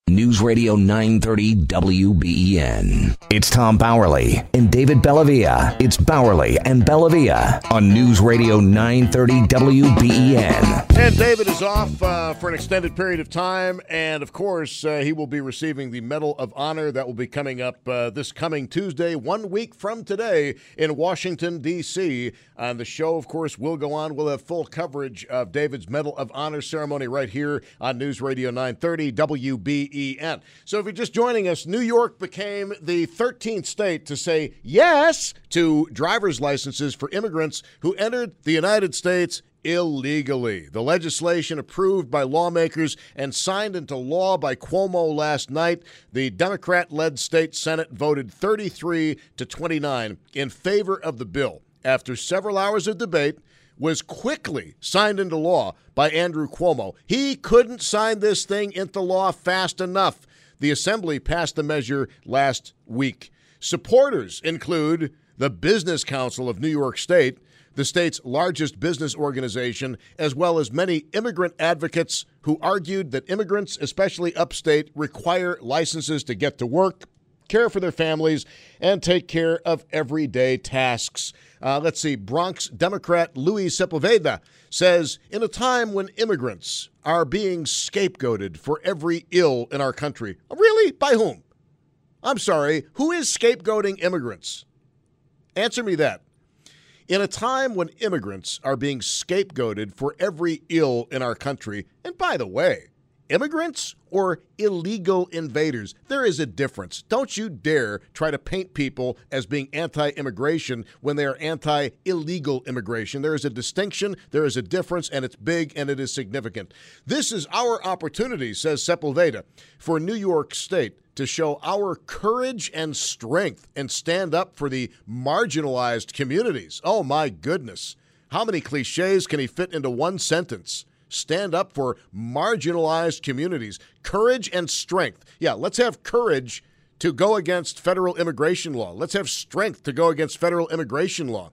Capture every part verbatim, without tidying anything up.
News Radio nine thirty W B E N. It's Tom Bowerly and David Bellavia. It's Bowerly and Bellavia on News Radio nine thirty W B E N. And David is off uh, for an extended period of time, and of course, uh, he will be receiving the Medal of Honor that will be coming up uh, this coming Tuesday, one week from today in Washington, D C And the show, of course, will go on. We'll have full coverage of David's Medal of Honor ceremony right here on News Radio nine thirty W B E N. So if you're just joining us, New York became the thirteenth state to say yes to driver's licenses for immigrants who entered the United States illegally. The legislation approved by lawmakers and signed into law by Cuomo last night. The Democrat-led state Senate voted thirty-three to twenty-nine in favor of the bill. After several hours of debate, was quickly signed into law by Andrew Cuomo. He couldn't sign this thing into law fast enough. The Assembly passed the measure last week. Supporters include the Business Council of New York State, the state's largest business organization, as well as many immigrant advocates who argued that immigrants, especially upstate, require licenses to get to work, care for their families, and take care of everyday tasks. Uh, let's see, Bronx Democrat Luis Sepulveda says, in a time when immigrants are being scapegoated for every ill in our country. Really? By whom? I'm sorry, who is scapegoating immigrants? Answer me that. In a time when immigrants are being scapegoated for every ill in our country, and by the way, immigrants or illegal invaders? There is a difference. Don't you dare try to paint people as being anti-immigration when they are anti-illegal immigration. There is a distinction, there is a difference, and it's big and it is significant. This is our opportunity, says Sepulveda, for New York State to show our courage and strength and stand up for the marginalized communities. Oh, my goodness. How many cliches can he fit into one sentence? Stand up for marginalized communities. Courage and strength. Yeah, let's have courage to go against federal immigration law. Let's have strength to go against federal immigration law.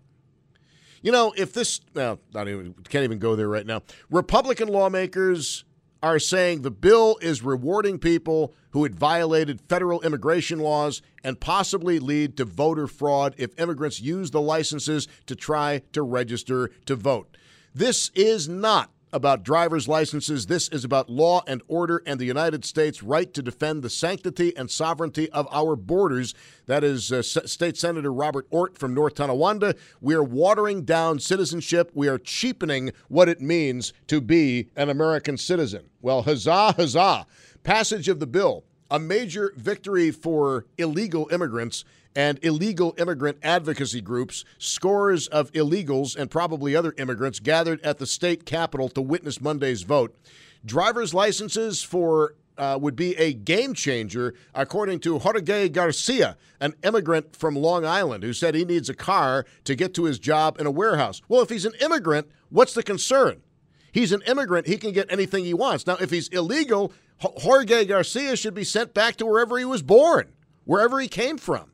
You know, if this, well, not even, can't even go there right now. Republican lawmakers are saying the bill is rewarding people who had violated federal immigration laws and possibly lead to voter fraud if immigrants use the licenses to try to register to vote. This is not about driver's licenses. This is about law and order and the United States' right to defend the sanctity and sovereignty of our borders. That is uh, S- State Senator Robert Ort from North Tonawanda. We are watering down citizenship. We are cheapening what it means to be an American citizen. Well, huzzah, huzzah. Passage of the bill, a major victory for illegal immigrants and illegal immigrant advocacy groups. Scores of illegals and probably other immigrants gathered at the state capitol to witness Monday's vote. Driver's licenses for uh, would be a game changer, according to Jorge Garcia, an immigrant from Long Island who said he needs a car to get to his job in a warehouse. Well, if he's an immigrant, what's the concern? He's an immigrant. He can get anything he wants. Now, if he's illegal, Jorge Garcia should be sent back to wherever he was born, wherever he came from.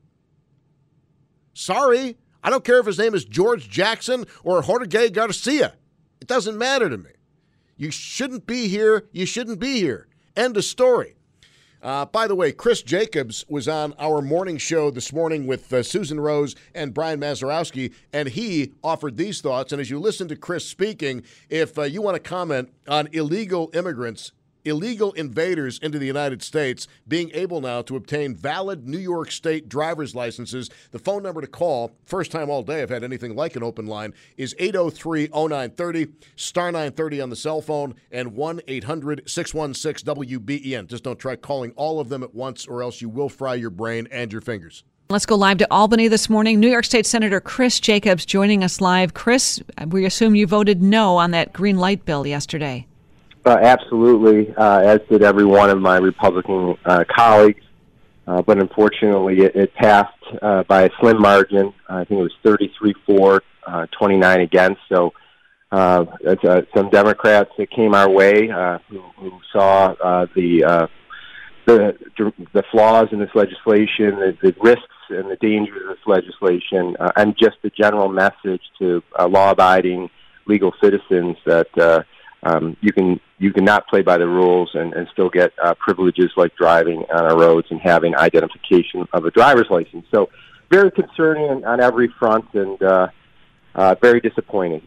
Sorry, I don't care if his name is George Jackson or Jorge Garcia. It doesn't matter to me. You shouldn't be here. You shouldn't be here. End of story. Uh, by the way, Chris Jacobs was on our morning show this morning with uh, Susan Rose and Brian Mazurowski, and he offered these thoughts. And as you listen to Chris speaking, if uh, you want to comment on illegal immigrants, illegal invaders into the United States being able now to obtain valid New York State driver's licenses, the phone number to call, first time all day I've had anything like an open line, is eight oh three oh nine thirty, star nine thirty on the cell phone, and one eight hundred six one six W B E N. Just don't try calling all of them at once or else you will fry your brain and your fingers. Let's go live to Albany this morning. New York State Senator Chris Jacobs joining us live. Chris, we assume you voted no on that green light bill yesterday. Uh, absolutely, uh, as did every one of my Republican uh, colleagues. Uh, but unfortunately, it, it passed uh, by a slim margin. I think it was thirty-three four, uh, twenty-nine against. So uh, uh, some Democrats that came our way uh, who, who saw uh, the, uh, the the flaws in this legislation, the, the risks and the dangers of this legislation, uh, and just the general message to uh, law-abiding legal citizens that uh, um, you can you cannot play by the rules and, and still get uh, privileges like driving on our roads and having identification of a driver's license. So very concerning on, on every front, and uh, uh, very disappointing.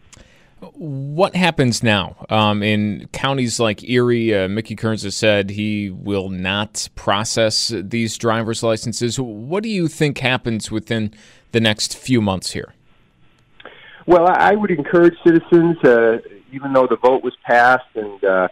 What happens now um, in counties like Erie? Uh, Mickey Kearns has said he will not process these driver's licenses. What do you think happens within the next few months here? Well, I would encourage citizens, uh, even though the vote was passed, and uh,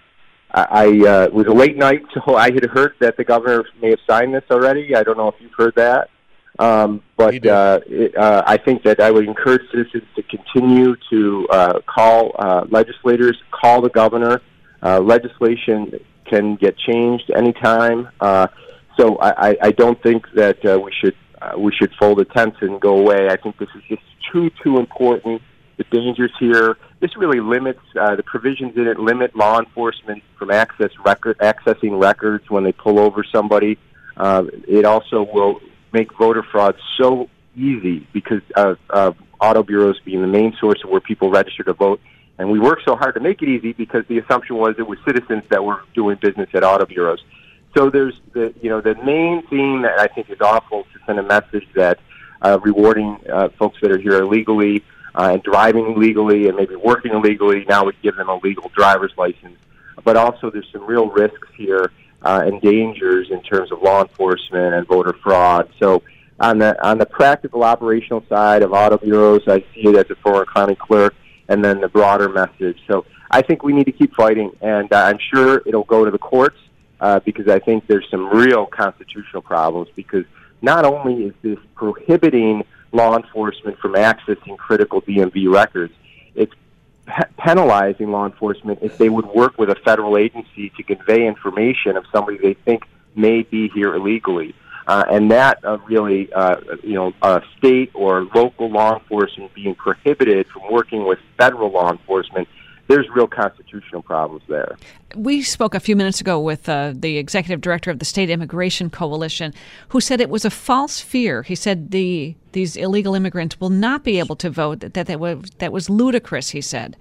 I uh, it was a late night, so I had heard that the governor may have signed this already. I don't know if you've heard that. Um, but uh, it, uh, I think that I would encourage citizens to continue to uh, call uh, legislators, call the governor. Uh, legislation can get changed anytime. Uh, so I, I don't think that uh, we should uh, we should fold the tents and go away. I think this is just too, too important. The dangers here, this really limits, uh, the provisions in it limit law enforcement from access record, accessing records when they pull over somebody. Uh, it also will make voter fraud so easy because of, of auto bureaus being the main source of where people register to vote. And we worked so hard to make it easy because the assumption was it was citizens that were doing business at auto bureaus. So there's the, you know, the main thing that I think is awful to send a message that uh, rewarding uh, folks that are here illegally uh, and driving illegally and maybe working illegally, now we give them a legal driver's license. But also there's some real risks here Uh, and dangers in terms of law enforcement and voter fraud. So on the on the practical operational side of auto bureaus, I see it as a former county clerk, and then the broader message. So I think we need to keep fighting, and uh, I'm sure it'll go to the courts uh, because I think there's some real constitutional problems, because not only is this prohibiting law enforcement from accessing critical D M V records, it's penalizing law enforcement if they would work with a federal agency to convey information of somebody they think may be here illegally. Uh, and that uh, really, uh, you know, uh, state or local law enforcement being prohibited from working with federal law enforcement, there's real constitutional problems there. We spoke a few minutes ago with uh, the executive director of the State Immigration Coalition, who said it was a false fear. He said the these illegal immigrants will not be able to vote, that that, that, was, that was ludicrous, he said.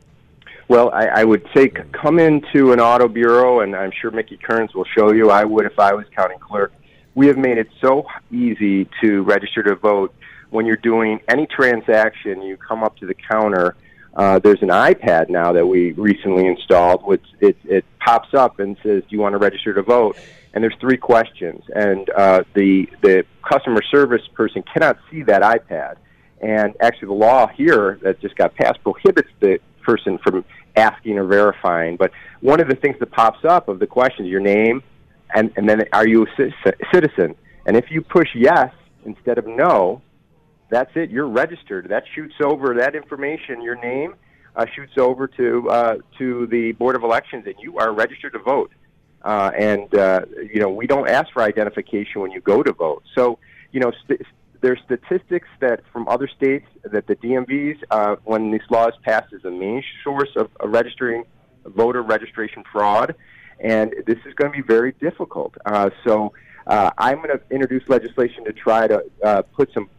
Well, I, I would say come into an auto bureau, and I'm sure Mickey Kearns will show you. I would if I was county clerk. We have made it so easy to register to vote. When you're doing any transaction, you come up to the counter. Uh, there's an iPad now that we recently installed, which it, it pops up and says, "Do you want to register to vote?" And there's three questions, and uh, the the customer service person cannot see that iPad. And actually, the law here that just got passed prohibits the person from asking or verifying. But one of the things that pops up of the questions, your name, and, and then are you a citizen? And if you push yes instead of no, that's it. You're registered. That shoots over that information. Your name uh, shoots over to uh, to the Board of Elections, and you are registered to vote. Uh, and uh, you know, we don't ask for identification when you go to vote. So you know, st- there's statistics that from other states that the D M Vs, uh, when this law is passed, is a main source of, of registering voter registration fraud, and this is going to be very difficult. Uh, so uh, I'm going to introduce legislation to try to uh, put some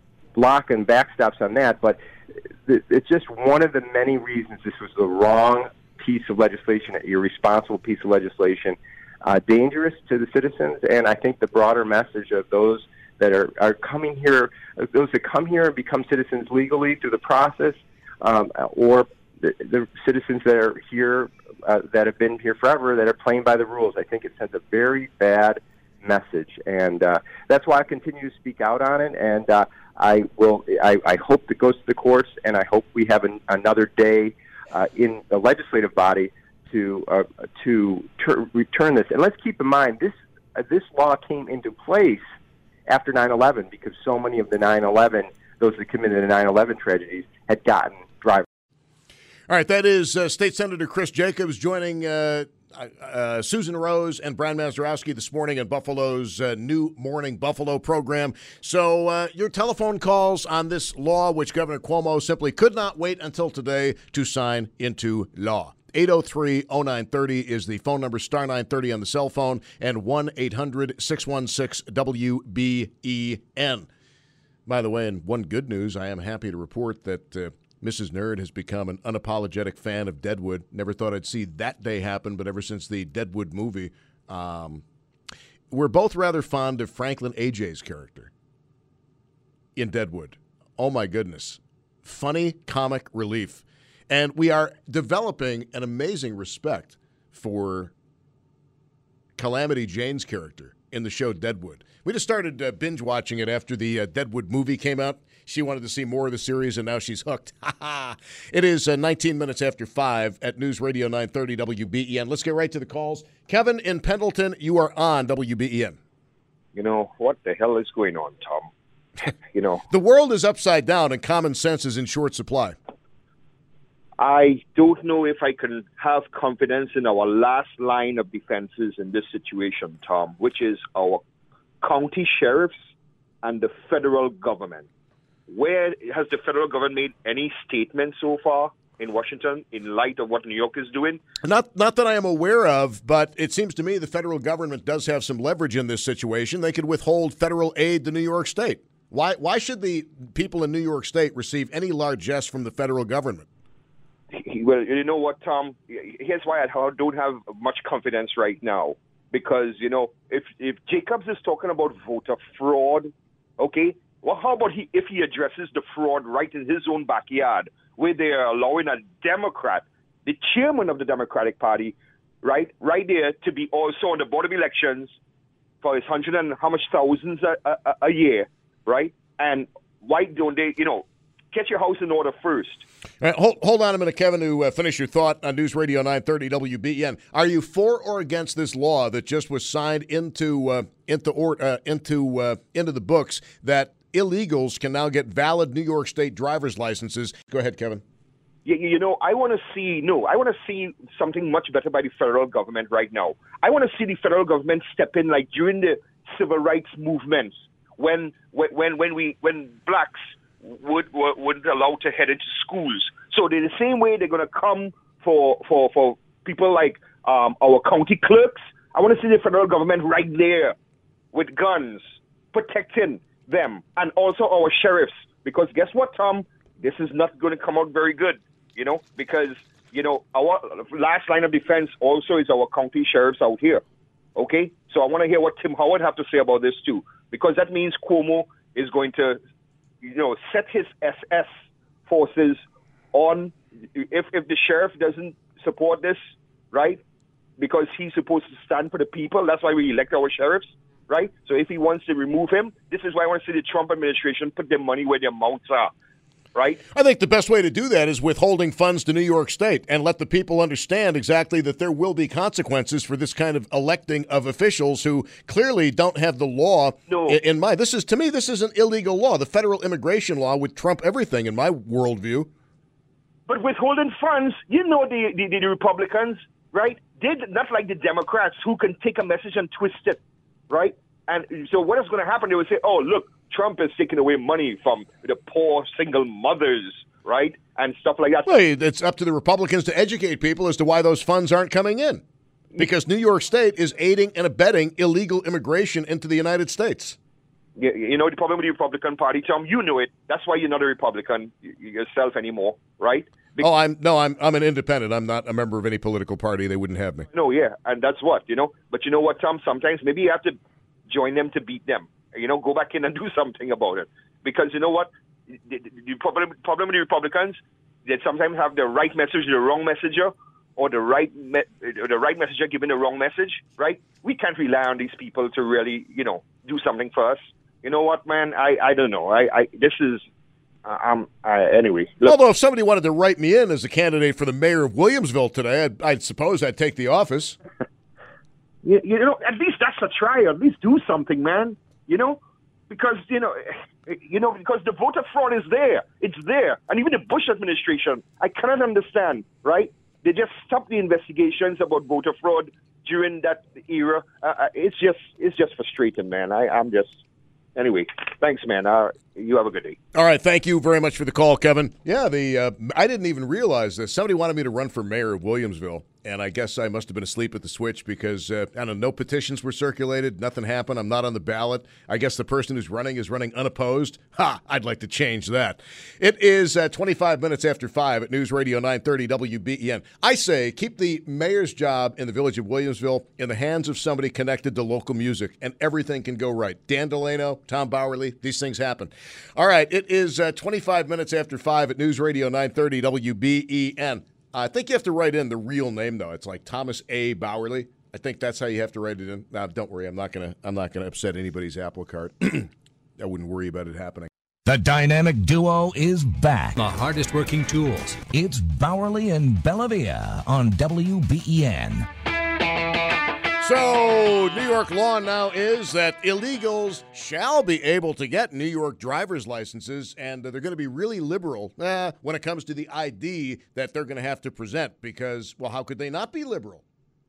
block and backstops on that, but it's just one of the many reasons this was the wrong piece of legislation, an irresponsible piece of legislation, uh, dangerous to the citizens, and I think the broader message of those that are, are coming here, those that come here and become citizens legally through the process, um, or the, the citizens that are here, uh, that have been here forever, that are playing by the rules. I think it sends a very bad message, and uh, that's why I continue to speak out on it, and uh, I will. I, I hope it goes to the courts, and I hope we have an, another day uh, in the legislative body to uh, to ter- return this. And let's keep in mind this uh, this law came into place after nine eleven because so many of the nine eleven, those that committed the nine eleven tragedies, had gotten driver's. All right, that is uh, State Senator Chris Jacobs joining uh, uh, Susan Rose and Brian Mazurowski this morning on Buffalo's uh, new Morning Buffalo program. So uh, your telephone calls on this law, which Governor Cuomo simply could not wait until today to sign into law. eight oh three oh nine thirty is the phone number, star nine thirty on the cell phone, and one eight hundred six one six W B E N. By the way, and one good news, I am happy to report that uh, Missus Nerd has become an unapologetic fan of Deadwood. Never thought I'd see that day happen, but ever since the Deadwood movie, um, we're both rather fond of Franklin A J's character in Deadwood. Oh, my goodness. Funny comic relief. And we are developing an amazing respect for Calamity Jane's character in the show Deadwood. We just started uh, binge watching it after the uh, Deadwood movie came out. She wanted to see more of the series, and now she's hooked. It is uh, nineteen minutes after five at News Radio nine thirty W B E N. Let's get right to the calls. Kevin in Pendleton, you are on W B E N. You know, what the hell is going on, Tom? You know, the world is upside down, and common sense is in short supply. I don't know if I can have confidence in our last line of defenses in this situation, Tom, which is our county sheriffs and the federal government. Where has the federal government made any statement so far in Washington in light of what New York is doing? Not not that I am aware of, but it seems to me the federal government does have some leverage in this situation. They could withhold federal aid to New York State. Why why should the people in New York State receive any largesse from the federal government? Well, you know what, Tom? Here's why I don't have much confidence right now. Because, you know, if if Jacobs is talking about voter fraud, okay, well, how about he if he addresses the fraud right in his own backyard, where they are allowing a Democrat, the chairman of the Democratic Party, right, right there to be also on the board of elections for his hundred and how much thousands a, a, a year, right? And why don't they, you know, get your house in order first? All right, hold, hold on a minute, Kevin, to uh, finish your thought on News Radio nine thirty W B E N. Are you for or against this law that just was signed into uh, into or, uh, into uh, into the books that illegals can now get valid New York State driver's licenses? Go ahead, Kevin. You, you know, I want to see, no, I want to see something much better by the federal government right now. I want to see the federal government step in like during the civil rights movements when when when we when blacks would would allow to head into schools. So they're the same way they're going to come for for for people like um, our county clerks. I want to see the federal government right there with guns protecting them, and also our sheriffs. Because guess what, Tom? This is not going to come out very good, you know, because, you know, our last line of defense also is our county sheriffs out here. Okay? So I want to hear what Tim Howard have to say about this too, because that means Cuomo is going to, you know, set his S S forces on, if, if the sheriff doesn't support this, right, because he's supposed to stand for the people. That's why we elect our sheriffs, right? So if he wants to remove him, this is why I want to see the Trump administration put their money where their mouths are, right? I think the best way to do that is withholding funds to New York State and let the people understand exactly that there will be consequences for this kind of electing of officials who clearly don't have the law no. in mind. This is, to me, this is an illegal law. The federal immigration law would trump everything in my worldview. But withholding funds, you know, the, the, the Republicans, right? They're not like the Democrats who can take a message and twist it, right? And so what is going to happen? They will say, oh, look, Trump is taking away money from the poor single mothers, right? And stuff like that. Well, it's up to the Republicans to educate people as to why those funds aren't coming in. Because New York State is aiding and abetting illegal immigration into the United States. You, you know, the problem with the Republican Party, Tom, you know it. That's why you're not a Republican yourself anymore, right? Oh, I'm no, I'm I'm an independent. I'm not a member of any political party. They wouldn't have me. No, yeah, and that's what, you know. But you know what, Tom? Sometimes maybe you have to join them to beat them. You know, go back in and do something about it. Because you know what? The, the, the problem, problem with the Republicans, they sometimes have the right message, the wrong messenger, or the right me- the right messenger giving the wrong message, right? We can't rely on these people to really, you know, do something for us. You know what, man? I, I don't know. I, I this is... Um. Uh, anyway, look. Although if somebody wanted to write me in as a candidate for the mayor of Williamsville today, I'd, I'd suppose I'd take the office. you, you know, at least that's a try. At least do something, man. You know, because you know, you know, because the voter fraud is there. It's there, and even the Bush administration, I cannot understand. Right? They just stopped the investigations about voter fraud during that era. Uh, it's just, it's just frustrating, man. I, I'm just. Anyway, thanks, man. Uh, you have a good day. All right. Thank you very much for the call, Kevin. Yeah, the uh, I didn't even realize this. Somebody wanted me to run for mayor of Williamsville, and I guess I must have been asleep at the switch because, uh, I don't know, no petitions were circulated. Nothing happened. I'm not on the ballot. I guess the person who's running is running unopposed. Ha! I'd like to change that. It is uh, twenty-five minutes after five at News Radio nine thirty W B E N. I say keep the mayor's job in the village of Williamsville in the hands of somebody connected to local music, and everything can go right. Dan Delano, Tom Bowerly, these things happen. All right, it is uh, twenty-five minutes after five at News Radio nine thirty W B E N. I think you have to write in the real name, though. It's like Thomas A. Bowerly. I think that's how you have to write it in. Now, don't worry. I'm not gonna. I'm not gonna upset anybody's apple cart. I wouldn't worry about it happening. The dynamic duo is back. The hardest working tools. It's Bowerly and Bellavia on W B E N. So, New York law now is that illegals shall be able to get New York driver's licenses, and they're going to be really liberal eh, when it comes to the I D that they're going to have to present because, well, how could they not be liberal?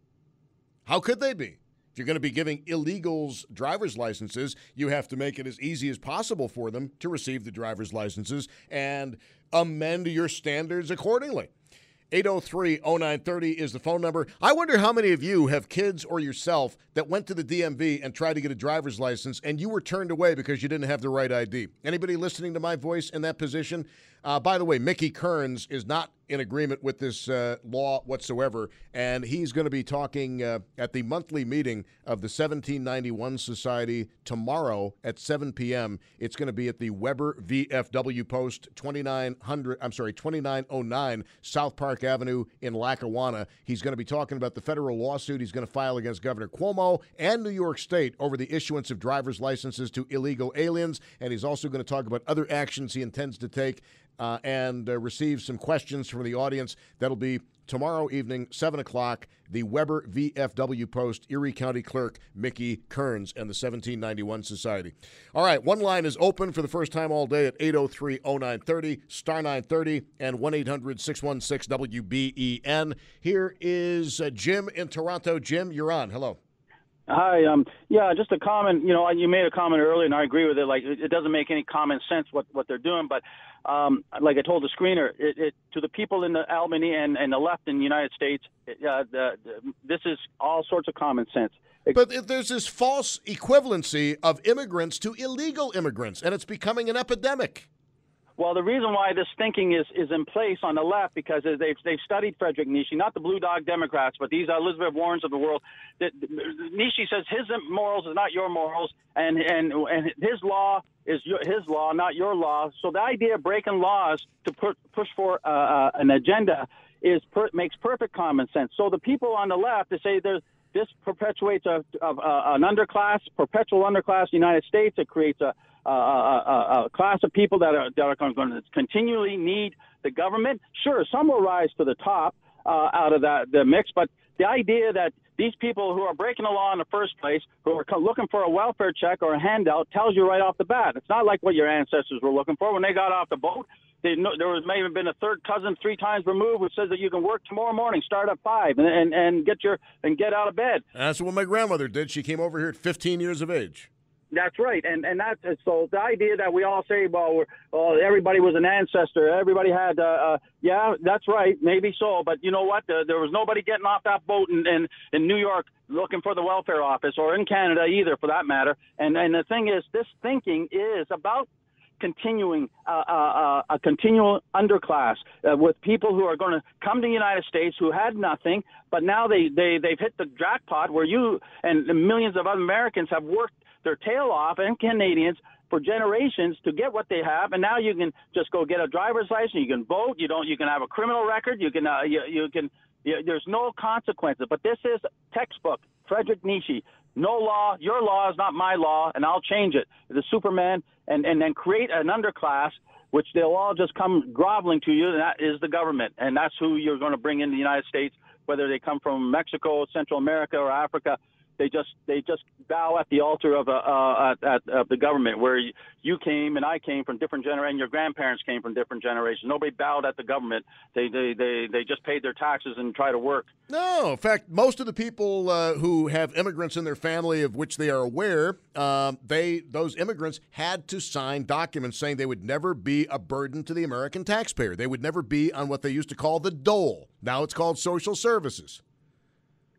How could they be? If you're going to be giving illegals driver's licenses, you have to make it as easy as possible for them to receive the driver's licenses and amend your standards accordingly. eight oh three oh nine thirty is the phone number. I wonder how many of you have kids or yourself that went to the D M V and tried to get a driver's license and you were turned away because you didn't have the right I D. Anybody listening to my voice in that position? Uh, by the way, Mickey Kearns is not in agreement with this uh, law whatsoever, and he's going to be talking uh, at the monthly meeting of the seventeen ninety-one Society tomorrow at seven p.m. It's going to be at the Weber V F W Post, twenty-nine hundred. I'm sorry, twenty-nine oh nine South Park Avenue in Lackawanna. He's going to be talking about the federal lawsuit he's going to file against Governor Cuomo and New York State over the issuance of driver's licenses to illegal aliens, and he's also going to talk about other actions he intends to take. Uh, and uh, receive some questions from the audience. That'll be tomorrow evening, seven o'clock, the Weber V F W Post, Erie County Clerk Mickey Kearns and the seventeen ninety-one Society. All right, one line is open for the first time all day at eight oh three oh nine thirty, star nine thirty, and one eight hundred six one six W B E N. Here is uh, Jim in Toronto. Jim, you're on. Hello. Hi. Um. Yeah, just a comment. You know, you made a comment earlier, and I agree with it. Like, it doesn't make any common sense what, what they're doing. But, um, like I told the screener, it, it to the people in the Albany and, and the left in the United States, uh, the, the, this is all sorts of common sense. But there's this false equivalency of immigrants to illegal immigrants, and it's becoming an epidemic. Well, the reason why this thinking is, is in place on the left, because they've, they've studied Frederick Nietzsche, not the Blue Dog Democrats, but these Elizabeth Warrens of the world. That Nietzsche says his morals is not your morals, and, and, and his law is your, his law, not your law. So the idea of breaking laws to put, push for uh, uh, an agenda is per, makes perfect common sense. So the people on the left, they say there's, this perpetuates a, a, a, an underclass, perpetual underclass in the United States. It creates a A, a, a class of people that are, that are going to continually need the government. Sure, some will rise to the top uh, out of that the mix, but the idea that these people who are breaking the law in the first place, who are looking for a welfare check or a handout, tells you right off the bat. It's not like what your ancestors were looking for when they got off the boat. They, no, there was maybe been a third cousin three times removed, which says that you can work tomorrow morning, start at five, and and, and get your and get out of bed. That's what my grandmother did. She came over here at fifteen years of age. That's right, and and that's so the idea that we all say, well, we're, well, everybody was an ancestor, everybody had, uh, uh, yeah, that's right, maybe so, but you know what? Uh, there was nobody getting off that boat in, in in New York looking for the welfare office, or in Canada either, for that matter. And and the thing is, this thinking is about continuing uh, uh, a continual underclass uh, with people who are going to come to the United States who had nothing, but now they they they've hit the jackpot where you and millions of other Americans have worked their tail off, and Canadians, for generations to get what they have, and now you can just go get a driver's license. You can vote. You don't. You can have a criminal record. You can. Uh, you, you can. You, there's no consequences. But this is textbook Frederick Nietzsche. No law. Your law is not my law, and I'll change it. The Superman, and and then create an underclass, which they'll all just come groveling to you, and that is the government, and that's who you're going to bring in the United States, whether they come from Mexico, Central America, or Africa. They just they just bow at the altar of a uh, at, at of the government, where you, you came and I came from different generations, and your grandparents came from different generations. Nobody bowed at the government. They they they, they just paid their taxes and try to work. No, in fact, most of the people uh, who have immigrants in their family of which they are aware, um, they those immigrants had to sign documents saying they would never be a burden to the American taxpayer. They would never be on what they used to call the dole. Now it's called social services.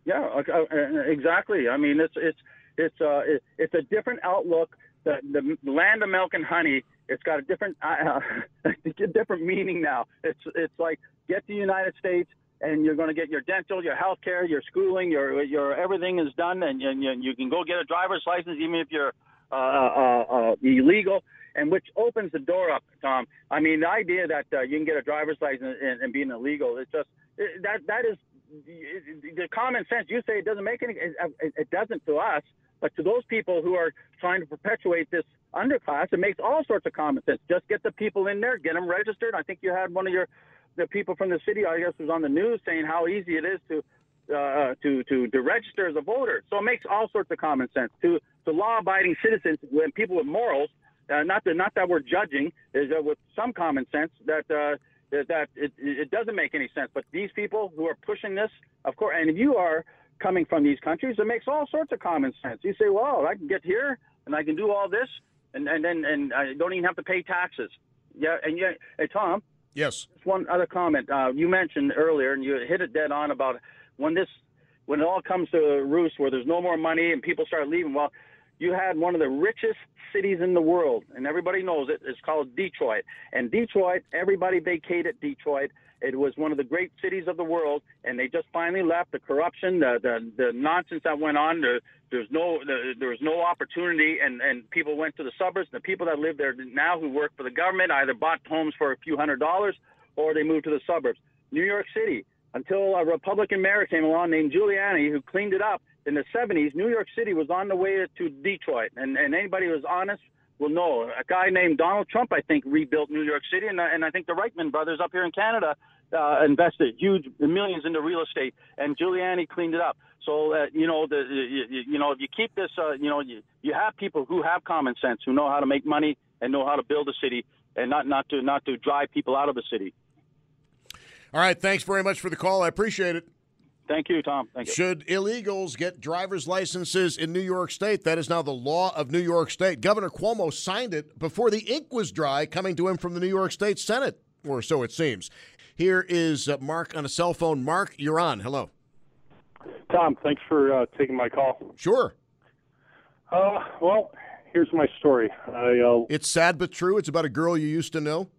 Yeah, uh, exactly. I mean, it's it's it's uh, it, it's a different outlook. The, the the land of milk and honey, it's got a different uh, a different meaning now. It's it's like get to the United States and you're going to get your dental, your health care, your schooling, your your everything is done, and you, you can go get a driver's license even if you're uh, uh, uh, illegal, and which opens the door up, Tom. I mean, the idea that uh, you can get a driver's license and, and being illegal, it's just it, that that is the common sense. You say it doesn't make any, it, it doesn't to us. But to those people who are trying to perpetuate this underclass, it makes all sorts of common sense. Just get the people in there, get them registered. I think you had one of your the people from the city, I guess, was on the news saying how easy it is to uh, to, to to register as a voter. So it makes all sorts of common sense. To to law-abiding citizens, when people with morals, uh, not that not that we're judging, is uh, with some common sense that uh, that, that it, it doesn't make any sense. But these people who are pushing this, of course, and if you are coming from these countries, it makes all sorts of common sense. You say, well, I can get here and I can do all this and and then and, and I don't even have to pay taxes. Yeah, and yeah, hey, Tom. Yes. Just one other comment. Uh, you mentioned earlier, and you hit it dead on about when this, when it all comes to roost, where there's no more money and people start leaving. Well, you had one of the richest cities in the world, and everybody knows it. It's called Detroit. And Detroit, everybody vacated Detroit. It was one of the great cities of the world, and they just finally left. The corruption, the the, the nonsense that went on, there, there's no the, there was no opportunity, and, and people went to the suburbs. The people that live there now who work for the government either bought homes for a few hundred dollars or they moved to the suburbs. New York City, until a Republican mayor came along named Giuliani who cleaned it up in the seventies, New York City was on the way to Detroit, and, and anybody who was honest will know. A guy named Donald Trump, I think, rebuilt New York City, and, and I think the Reichman brothers up here in Canada uh, invested huge millions into real estate, and Giuliani cleaned it up. So, uh, you know, the, you, you know, if you keep this, uh, you know, you, you have people who have common sense, who know how to make money and know how to build a city, and not, not to not to drive people out of the city. All right, thanks very much for the call. I appreciate it. Thank you, Tom. Thank you. Should illegals get driver's licenses in New York State? That is now the law of New York State. Governor Cuomo signed it before the ink was dry coming to him from the New York State Senate, or so it seems. Here is uh, Mark on a cell phone. Mark, you're on. Hello. Tom, thanks for uh, taking my call. Sure. Uh, well, here's my story. I, uh, it's sad but true. It's about a girl you used to know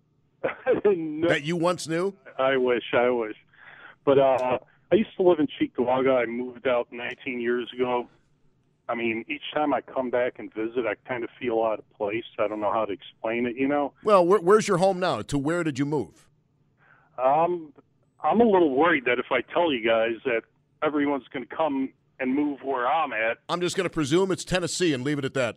no, that you once knew. I wish, I wish. But uh, I used to live in Cheektowaga. I moved out nineteen years ago. I mean, each time I come back and visit, I kind of feel out of place. I don't know how to explain it, you know? Well, where, where's your home now? To where did you move? Um, I'm a little worried that if I tell you guys that everyone's going to come and move where I'm at. I'm just going to presume it's Tennessee and leave it at that.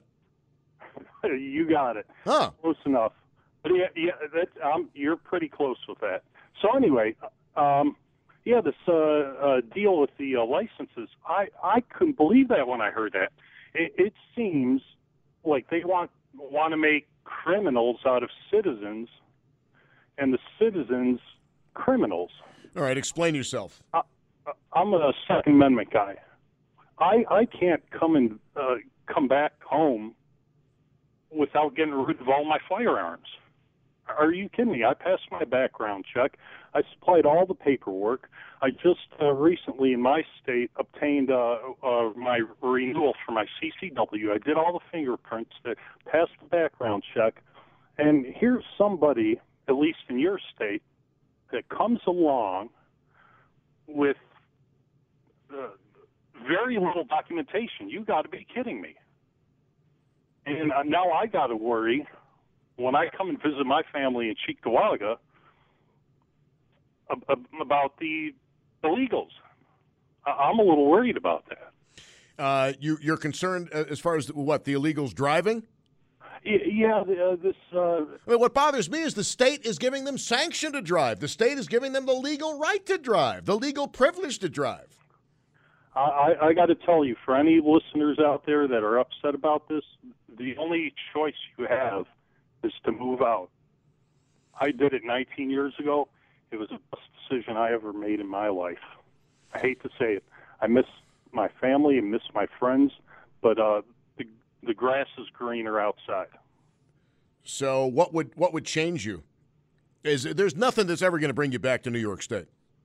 You got it. Huh. Close enough. But yeah, yeah that, um, you're pretty close with that. So anyway, um, yeah, this uh, uh, deal with the uh, licenses, I, I couldn't believe that when I heard that. It, it seems like they want want to make criminals out of citizens and the citizens criminals. All right, explain yourself. I, I'm a Second Amendment guy. I I can't come and uh, come back home without getting rid of all my firearms. Are you kidding me? I passed my background check. I supplied all the paperwork. I just uh, recently in my state obtained uh, uh, my renewal for my C C W. I did all the fingerprints, that passed the background check. And here's somebody, at least in your state, that comes along with uh, very little documentation. You got to be kidding me. And uh, now I got to worry when I come and visit my family in Cheektowaga about the illegals. I'm a little worried about that. Uh, you, you're concerned as far as what, the illegals driving? Yeah, uh, this. Uh, well, what bothers me is the state is giving them sanction to drive. The state is giving them the legal right to drive, the legal privilege to drive. I, I got to tell you, for any listeners out there that are upset about this, the only choice you have is to move out. I did it nineteen years ago. It was the best decision I ever made in my life. I hate to say it. I miss my family, I miss my friends, but uh, the the grass is greener outside. So what would what would change you? Is there's nothing that's ever going to bring you back to New York State?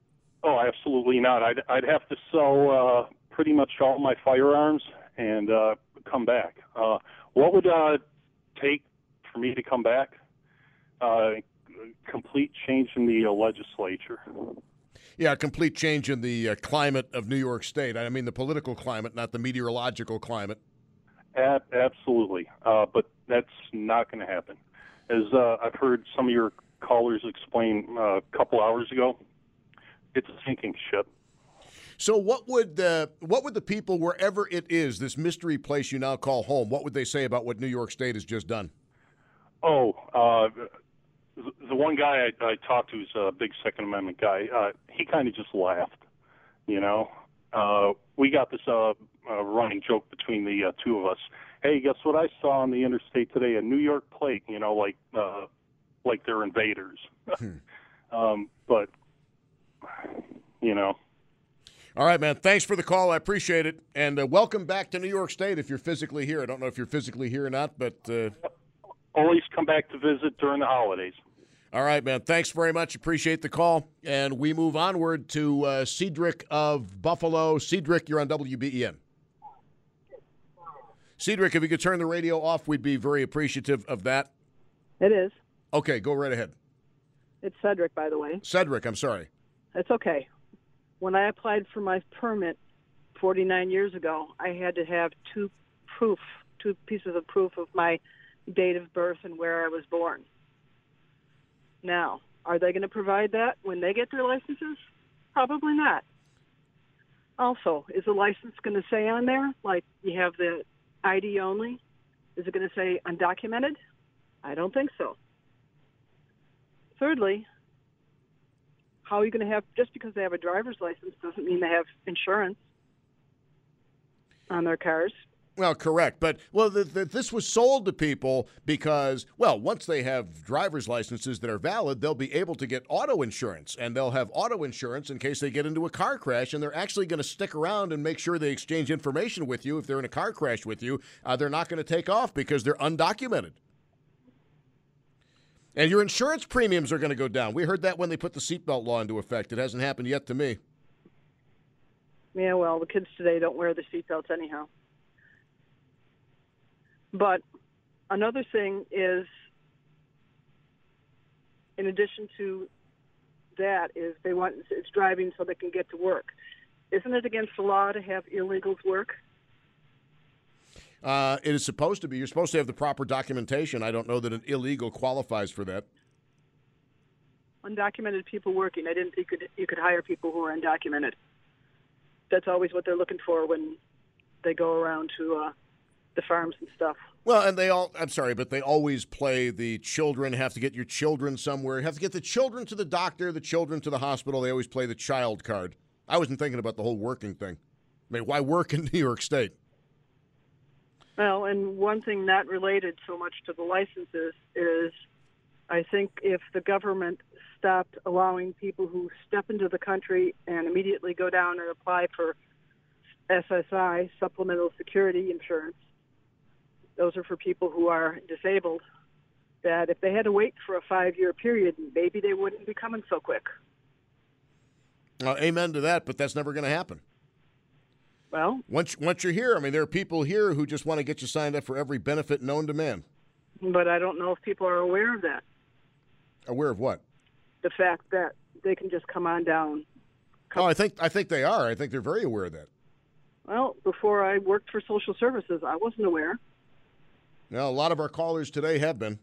Oh, absolutely not. I'd I'd have to sell uh, pretty much all my firearms and uh, come back. Uh, what would uh, take for me to come back? Uh, complete change in the uh, legislature. Yeah, a complete change in the uh, climate of New York State. I mean the political climate, not the meteorological climate. Ab- absolutely, uh, but that's not going to happen. As uh, I've heard some of your callers explain uh, a couple hours ago, it's a sinking ship. So what would uh, what would the people, wherever it is, this mystery place you now call home, what would they say about what New York State has just done? Oh, uh, the, the one guy I, I talked to is a big Second Amendment guy. Uh, he kind of just laughed, you know. Uh, we got this uh, uh, running joke between the uh, two of us. Hey, guess what I saw on the interstate today? A New York plate, you know, like uh, like they're invaders. hmm. um, but, you know. All right, man. Thanks for the call. I appreciate it. And uh, welcome back to New York State if you're physically here. I don't know if you're physically here or not, but... Uh... Always come back to visit during the holidays. All right, man. Thanks very much. Appreciate the call. And we move onward to uh, Cedric of Buffalo. Cedric, you're on W B E N. Cedric, if you could turn the radio off, we'd be very appreciative of that. It is. Okay, go right ahead. It's Cedric, by the way. Cedric, I'm sorry. It's okay. When I applied for my permit forty-nine years ago, I had to have two proof, two pieces of proof of my date of birth and where I was born. Now, are they going to provide that when they get their licenses? Probably not. Also, is the license going to say on there, like you have the I D only? Is it going to say undocumented? I don't think so. Thirdly, how are you going to have, just because they have a driver's license doesn't mean they have insurance on their cars. Well, correct. But, well, the, the, this was sold to people because, well, once they have driver's licenses that are valid, they'll be able to get auto insurance, and they'll have auto insurance in case they get into a car crash, and they're actually going to stick around and make sure they exchange information with you. If they're in a car crash with you, uh, they're not going to take off because they're undocumented. And your insurance premiums are going to go down. We heard that when they put the seatbelt law into effect. It hasn't happened yet to me. Yeah, well, the kids today don't wear the seatbelts anyhow. But another thing is, in addition to that, is they want it's driving so they can get to work. Isn't it against the law to have illegals work? Uh, it is supposed to be. You're supposed to have the proper documentation. I don't know that an illegal qualifies for that. Undocumented people working. I didn't think you could, you could hire people who are undocumented. That's always what they're looking for when they go around to uh, the farms and stuff. Well, and they all, I'm sorry, but they always play the children, have to get your children somewhere, have to get the children to the doctor, the children to the hospital. They always play the child card. I wasn't thinking about the whole working thing. I mean, why work in New York State? Well, and one thing not related so much to the licenses is I think if the government stopped allowing people who step into the country and immediately go down and apply for S S I, Supplemental Security Insurance, those are for people who are disabled, that if they had to wait for a five-year period, maybe they wouldn't be coming so quick. Uh, amen to that, but that's never going to happen. Well, once once you're here, I mean, there are people here who just want to get you signed up for every benefit known to man. But I don't know if people are aware of that. Aware of what? The fact that they can just come on down. Come. Oh, I think I think they are. I think they're very aware of that. Well, before I worked for social services, I wasn't aware. Now, a lot of our callers today have been.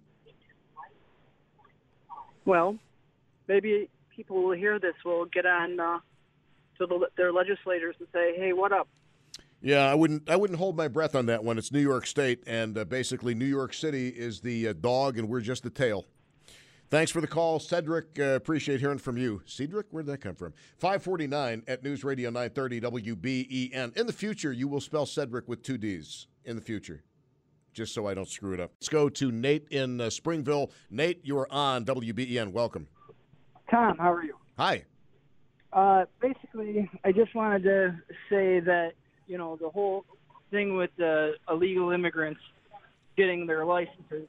Well, maybe people will hear this, will get on uh, to the, their legislators and say, hey, what up? Yeah, I wouldn't I wouldn't hold my breath on that one. It's New York State, and uh, basically New York City is the uh, dog, and we're just the tail. Thanks for the call, Cedric. Uh, appreciate hearing from you. Cedric, where'd that come from? five forty-nine at News Radio nine thirty W B E N. In the future, you will spell Cedric with two D's in the future, just so I don't screw it up. Let's go to Nate in uh, Springville. Nate, you are on W B E N. Welcome. Tom, how are you? Hi. Uh, basically, I just wanted to say that, you know, the whole thing with the illegal immigrants getting their licenses,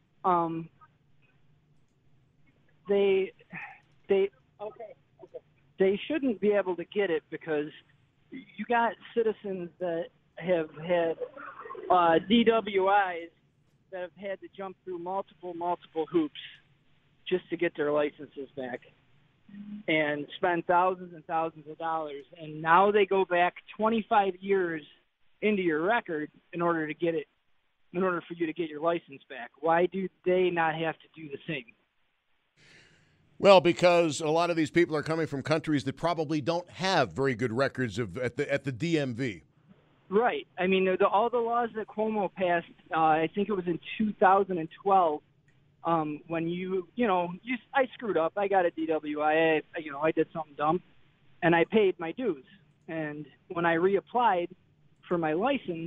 um, they, they, okay, okay. they shouldn't be able to get it because you got citizens that have had uh, D W Is that have had to jump through multiple, multiple hoops just to get their licenses back and spend thousands and thousands of dollars. And now they go back twenty-five years into your record in order to get it, in order for you to get your license back. Why do they not have to do the same? Well, because a lot of these people are coming from countries that probably don't have very good records of at the at the D M V. Right. I mean, the, all the laws that Cuomo passed, uh, I think it was in two thousand twelve, um, when you, you know, you, I screwed up. I got a D W I. I, you know, I did something dumb, and I paid my dues. And when I reapplied for my license,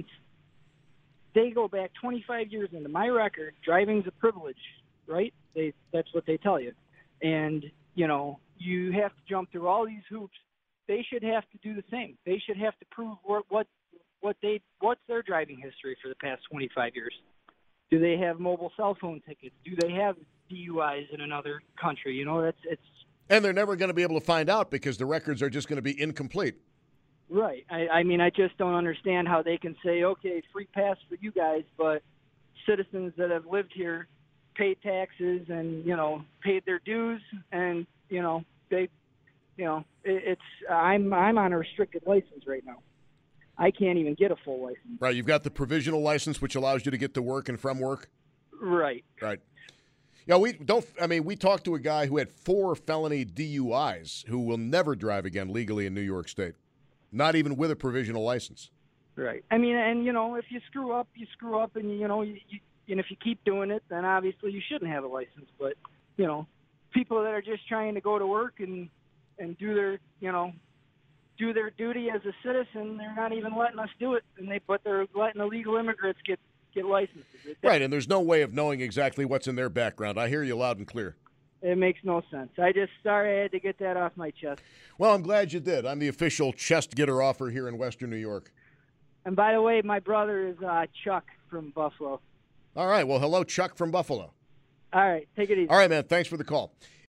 they go back twenty-five years into my record. Driving's a privilege, right? They that's what they tell you. And, you know, you have to jump through all these hoops. They should have to do the same. They should have to prove what what, what they what's their driving history for the past twenty-five years. Do they have mobile cell phone tickets? Do they have D U Is in another country? You know, that's it's. And they're never going to be able to find out because the records are just going to be incomplete. Right. I, I mean, I just don't understand how they can say, okay, free pass for you guys, but citizens that have lived here, paid taxes, and you know, paid their dues, and you know, they, you know, it, it's I'm I'm on a restricted license right now. I can't even get a full license. Right. You've got the provisional license, which allows you to get to work and from work. Right. Right. Yeah, we don't. I mean, we talked to a guy who had four felony D U Is who will never drive again legally in New York State, not even with a provisional license. Right. I mean, and you know, if you screw up, you screw up, and you know, you, you and if you keep doing it, then obviously you shouldn't have a license. But you know, people that are just trying to go to work and and do their, you know, do their duty as a citizen, they're not even letting us do it, and they but they're letting illegal immigrants get get licenses. It, Right, and there's no way of knowing exactly what's in their background. I hear you loud and clear. It makes no sense. I just sorry I had to get that off my chest. Well, I'm glad you did. I'm the official chest getter offer here in Western New York. And by the way, my brother is uh, Chuck from Buffalo. All right. Well, hello, Chuck from Buffalo. All right. Take it easy. All right, man. Thanks for the call.